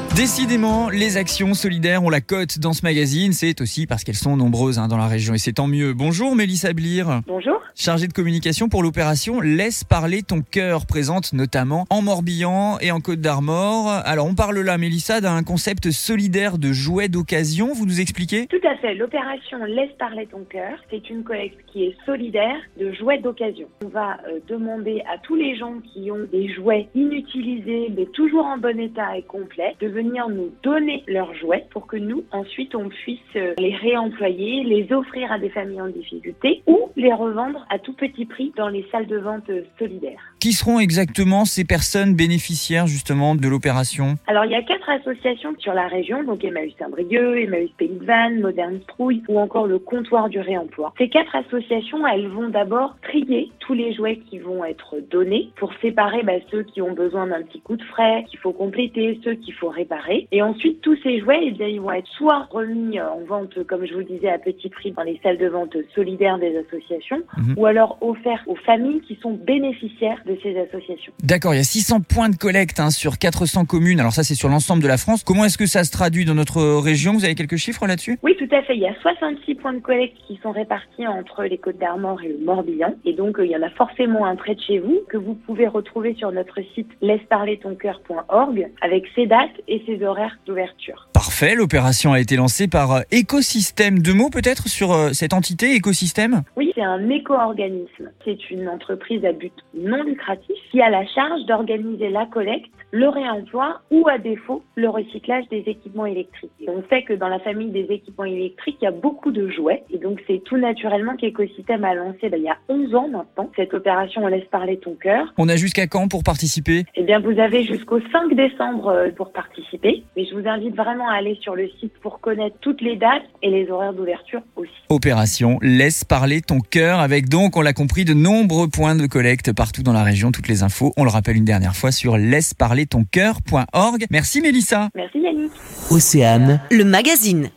Décidément, les actions solidaires ont la cote dans ce magazine. C'est aussi parce qu'elles sont nombreuses dans la région et c'est tant mieux. Bonjour Mélissa Blire. Bonjour. Chargée de communication pour l'opération Laisse parler ton cœur, présente notamment en Morbihan et en Côte-d'Armor. Alors on parle là, Mélissa, d'un concept solidaire de jouets d'occasion. Vous nous expliquez ? Tout à fait. L'opération Laisse parler ton cœur, c'est une collecte qui est solidaire de jouets d'occasion. On va demander à tous les gens qui ont des jouets inutilisés mais toujours en bon état et complet de venir nous donner leurs jouets pour que nous, ensuite, on puisse les réemployer, les offrir à des familles en difficulté ou les revendre à tout petit prix dans les salles de vente solidaires. Qui seront exactement ces personnes bénéficiaires justement de l'opération ? Alors, il y a 4 associations sur la région, donc Emmaüs Saint-Brieuc, Emmaüs Pays de Vannes, Moderne Trouille ou encore le comptoir du réemploi. Ces 4 associations, elles vont d'abord trier tous les jouets qui vont être donnés pour séparer ceux qui ont besoin d'un petit coup de frais, qu'il faut compléter, ceux qu'il faut réparer. Et ensuite, tous ces jouets, ils vont être soit remis en vente, comme je vous le disais, à petit prix dans les salles de vente solidaires des associations, ou alors offerts aux familles qui sont bénéficiaires de ces associations. D'accord, il y a 600 points de collecte sur 400 communes. Alors ça, c'est sur l'ensemble de la France. Comment est-ce que ça se traduit dans notre région ? Vous avez quelques chiffres là-dessus ? Oui, tout à fait. Il y a 66 points de collecte qui sont répartis entre les Côtes-d'Armor et le Morbihan. Et donc, il y en a forcément un près de chez vous que vous pouvez retrouver sur notre site laisseparlertoncoeur.org avec ses dates et ses horaires d'ouverture. Parfait, l'opération a été lancée par Écosystème. 2 mots peut-être sur cette entité Écosystème ? Oui, c'est un éco-organisme. C'est une entreprise à but non lucratif qui a la charge d'organiser la collecte, le réemploi ou à défaut le recyclage des équipements électriques. Et on sait que dans la famille des équipements électriques, il y a beaucoup de jouets et donc c'est tout naturellement qu'Écosystème a lancé il y a 11 ans maintenant cette opération On laisse parler ton cœur. On a jusqu'à quand pour participer ? Eh bien, vous avez jusqu'au 5 décembre pour participer. Mais je vous invite vraiment à aller sur le site pour connaître toutes les dates et les horaires d'ouverture aussi. Opération Laisse parler ton cœur avec donc, on l'a compris, de nombreux points de collecte partout dans la région. Toutes les infos, on le rappelle une dernière fois sur laisseparlertoncoeur.org. Merci Mélissa. Merci Yannick. Océane, le magazine.